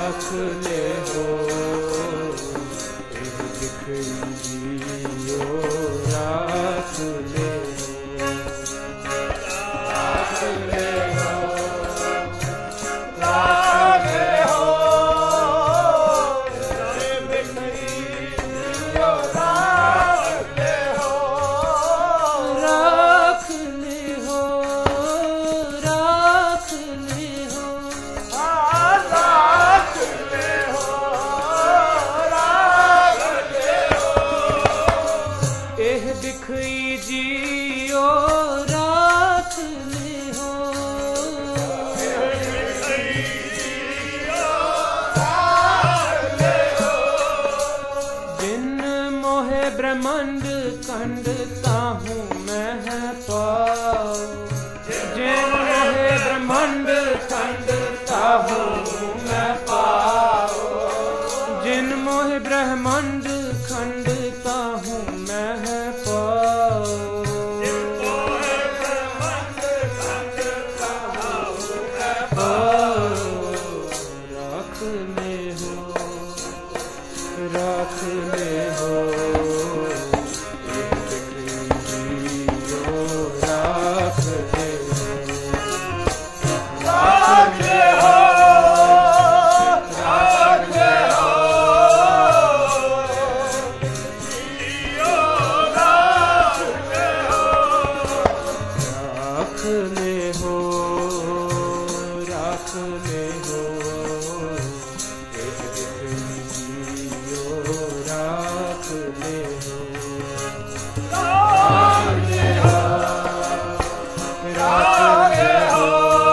राख ले हो जियो राख ले हो राख ले हो राख ले हो राख ले हो राख ले हो राख ले हो राख ले हो राख ले हो एह बिखई जियो राख ले हो जिन मोहे ब्रह्मांड खंडता हूँ मैं पाओ जिन मोहे ब्रह्मांड खंडता हूँ मैं पाओ जिन मोहे ब्रह्मांड खंडता हूँ मैं पाओ राख ले हो राख ले हो राख ले हो राख ले हो राख ले हो राख ले हो राख ले हो राख ले हो राख ले हो राख ले हो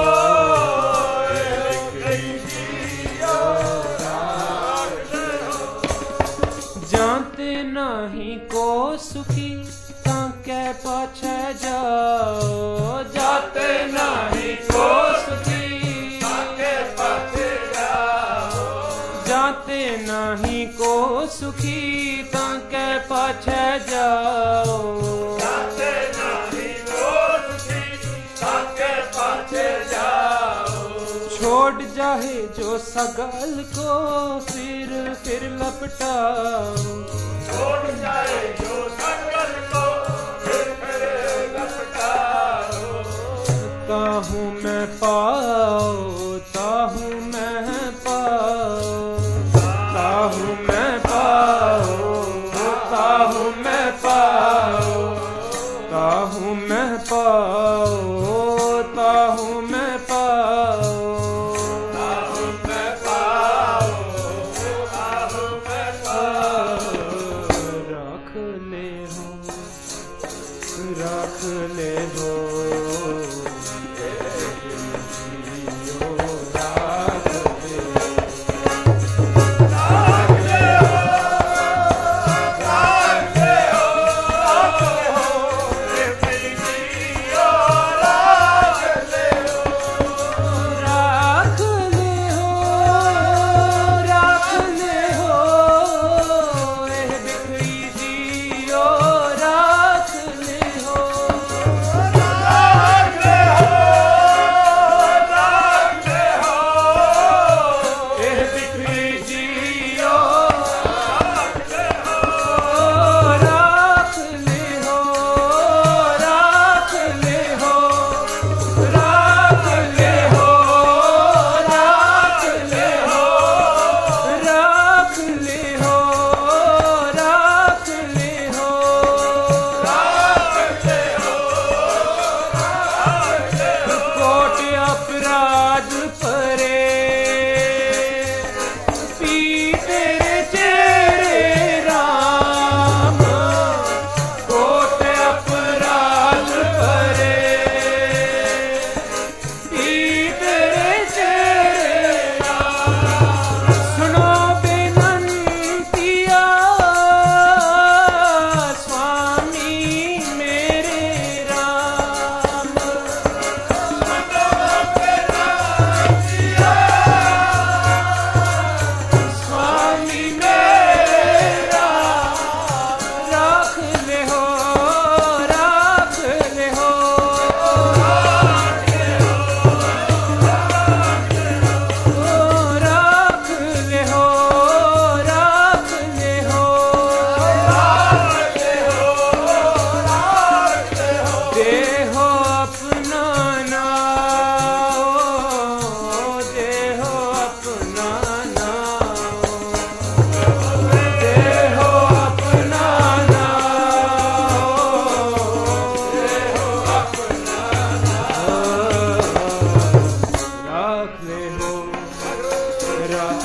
जानते नहीं को सुखी ताके पाछे जाओ जाते नहीं को सुखी ताके पाछे जाओ जाते नहीं को सुखी ताके पाछे जाओ जाते नहीं को सुखी ताके पाछे जाओ छोड़ जाए जो सगल को फिर लपटाओ छोड़ जाए जो सगल को फिर लपटाओ ताहूँ मैं पाओ ताहूँ मैं पाओ ताहूँ मैं पाओ ताहूँ मैं पाओ ताहूँ मैं पाओ ताहूँ मैं पाओ ताहूँ मैं पाओ ताहूँ मैं पाओ राख ले हो राख ले हो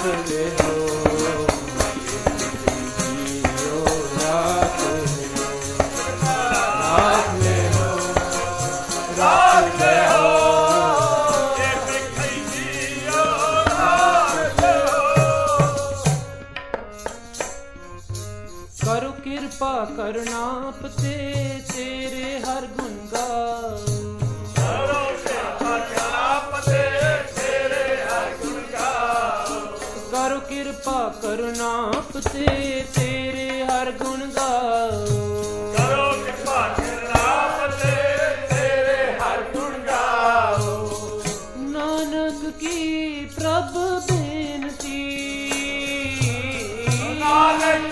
ले हो करो कृपा करनाप ते तेरे हर गुण गाओ करो कृपा करनाप ते तेरे हर गुण गाओ करो कृपा करनाप ते तेरे हर गुण गाओ करो कृपा करनाप ते तेरे हर गुण गाओ नानक की प्रभ बेनती नानक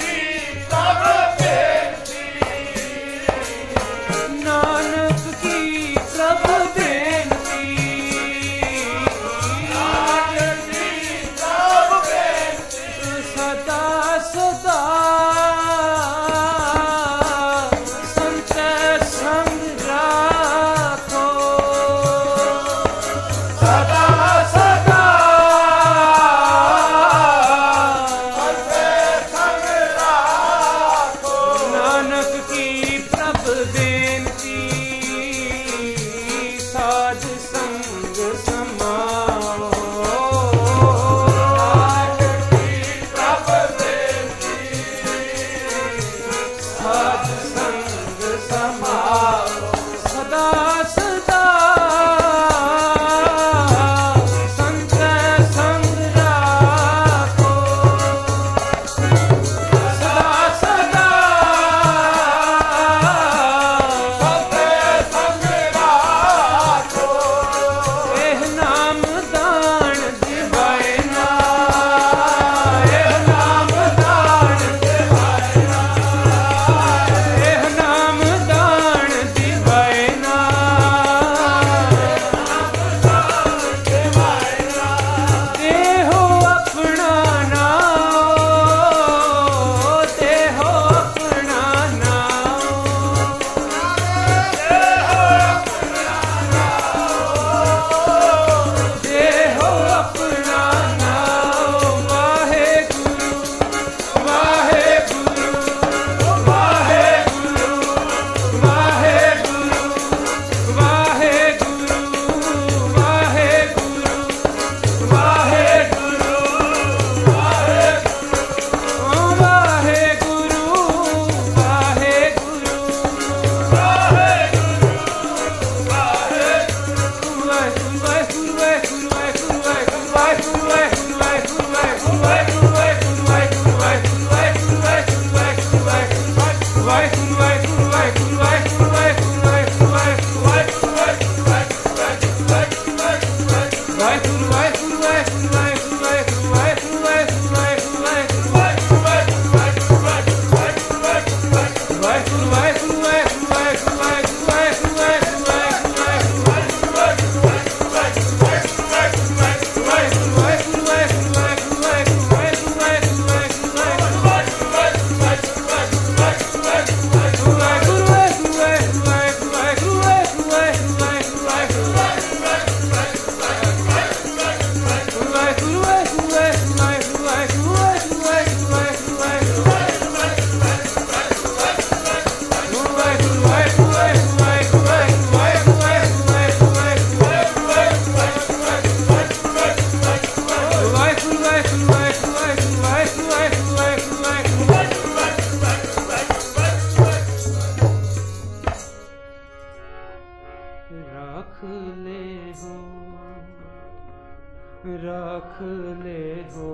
रख ले हो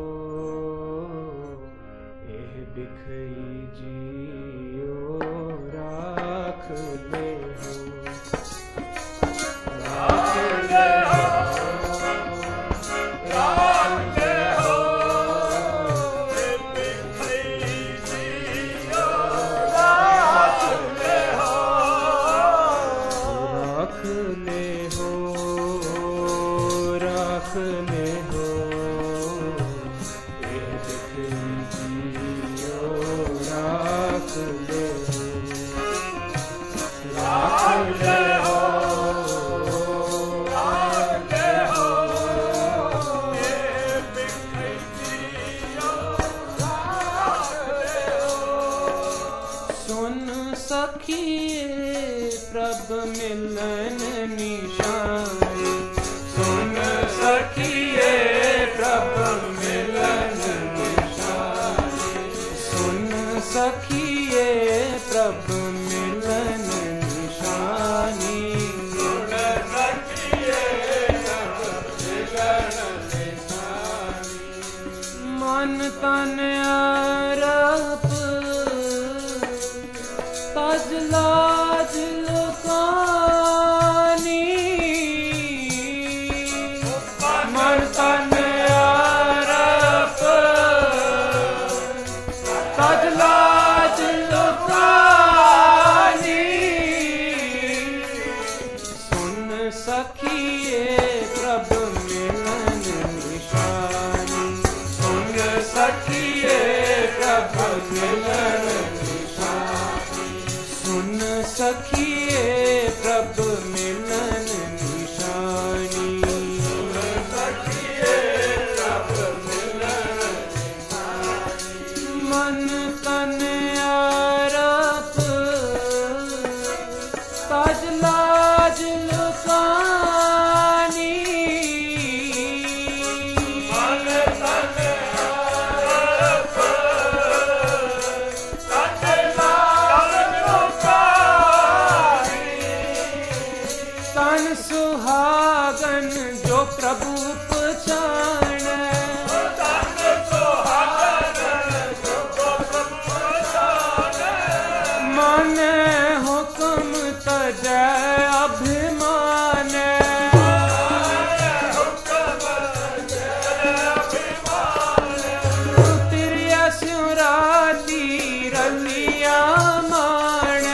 एह बिखई जियो रख ले हो राख सखिए प्रभ मिलन निशानी, सुन सखिए प्रभ मिलन निशानी, सुन सखिए प्रभ मिलन निशानी, सुन सखिए प्रभ मिलन निशानी। मन तन आरप तज लाज लुकानी, मन तन आरप तज लाज लुकानी, सुन सखिए प्रभ मिलन निशानी, सुन सखिए प्रभ मिलन निशानी, सुन सखिए प्रभ मिलन निशानी, सुन सखिए प्रभ मिलन निशानी। मन तन आरप तज लाज लुकानी, मन तन आरप तज लाज लुकानी, तन सुहागन जो प्रभु पहचाने, तन सुहागन जो प्रभु पहचाने, माने हुक्म तजै अभिमान, तिरिया स्युराती रलिया माने,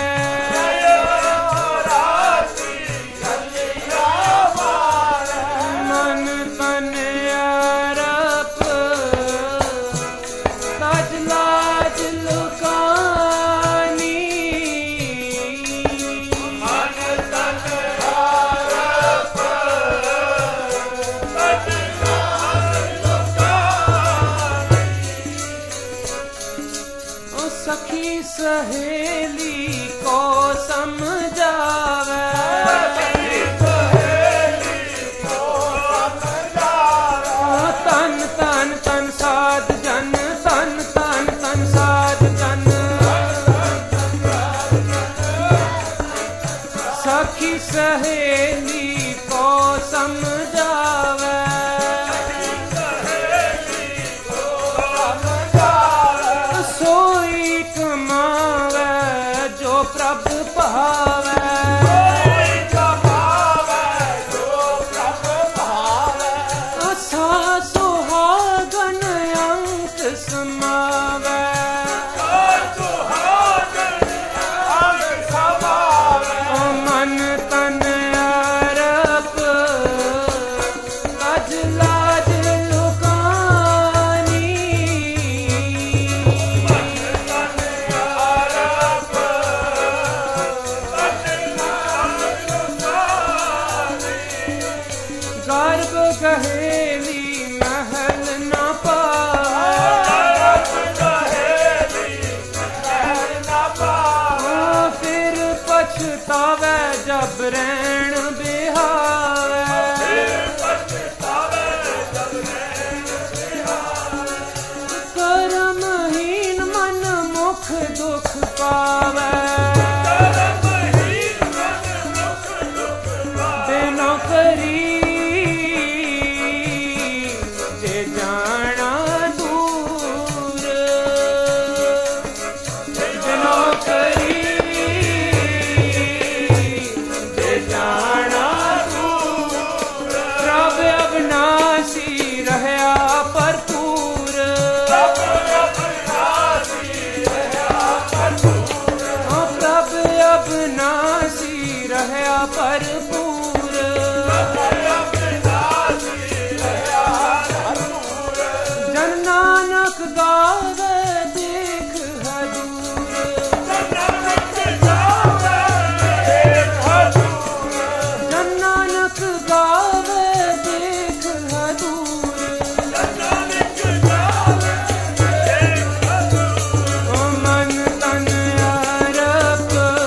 मन तन आरप तज लाज लुकानी, मन तन आरप तज लाज लुकानी। ओ सखी सहेली को समझावे, तन तन तन साध जन, तन तन तन साध जन, सखी सहेली को समझावे, सोई कमावे जो प्रभ पावे, सुहागन अंक समावे, मन तन आरप तज लाज लुकानी, गर्भ गहेली महल न पावे, फिर पछतावे जब रैन बिहावे, कर्महीन मन मुख दुख पावे, बिनो करी जे जाना दूर, बिनो करी जे जाना दूर, प्रभ अविनाशी रहया भरपूर, प्रभ अविनाशी रहया भरपूर, जन नानक गावे देख हजूर, जन नानक गावे देख हजूर, मन तन आरप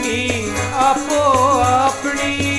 ਕਰਨੀ ਆਪੋ ਆਪਣੀ।